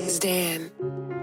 Kings Dan.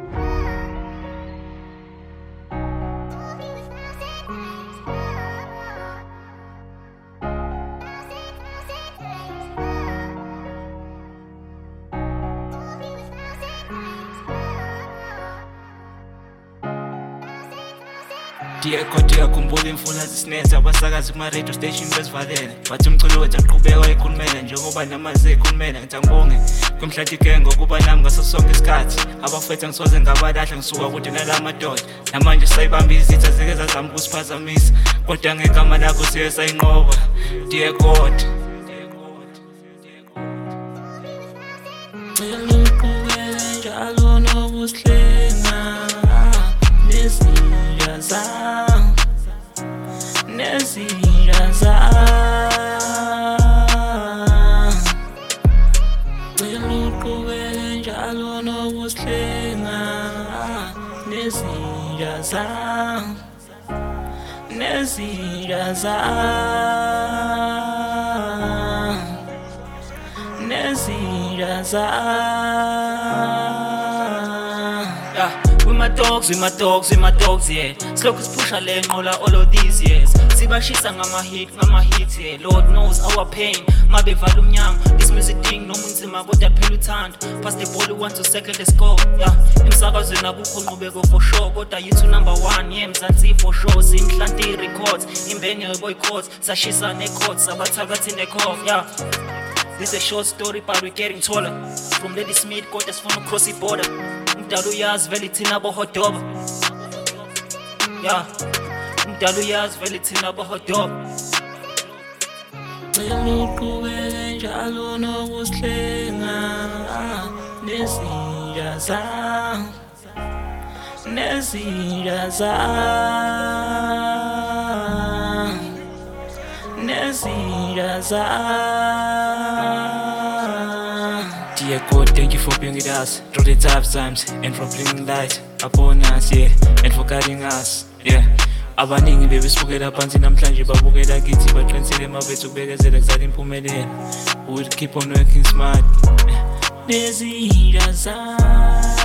Khumbula imfula zisinetha abasakazi kuma-radio station besivalele bathi umculo wethu aqhubeka wayikhulumela njengoba namaze ekhulumela ngithi angibonge kwemhlathi-ke ngokuba nami ngaso sonke isikhathi abafethu ngisoze ngabalahla ngisuka kude nala madoda namanje sayibamba izitha zike zazama ukusiphazamisa kodwa ngegama lakho siye sayinqoba dear God. Uqhubeke njalo nokusihlenga nezinja zami nezinja zami uqhubeke njalo nokusihlenga nezinja zami nezinja zami nezinja zami. With my dogs, yeah. Slow pusha le nqola all of these years. Sibashisa ngama hits, yeah. Lord knows our pain. Mabe vala umnyango. This music thing noma unzima kodwa phela uthanda. Pass the ball, you want to second the score, yeah. Emsakazweni akukho nqubeko for sure. Kodwa you to number 1, yeah. Mzansi for sure. Zinhlanti records, imbene boycotts. Sashisa ne-courts, abathakathi ne-cough, yeah. This is a short story, but we're getting taller. From Lady Smith, got us from across the border. Mdalu yazi vele thina bohodoba. Yeah, mdalu yazi vele thina bohodoba. Uqhubeke njalo nokusihlenga nezinja zami nezinja zami nezinja zami. Dear God, thank you for being with us through the tough times and for bringing light upon us, yeah, and for guiding us, yeah. Abaningi bebesibukela phansi namhlanje babukela kithi baqinisele emabethu ukubekezela kuzala impumelelo. We'll keep on working smart. Nezinja zami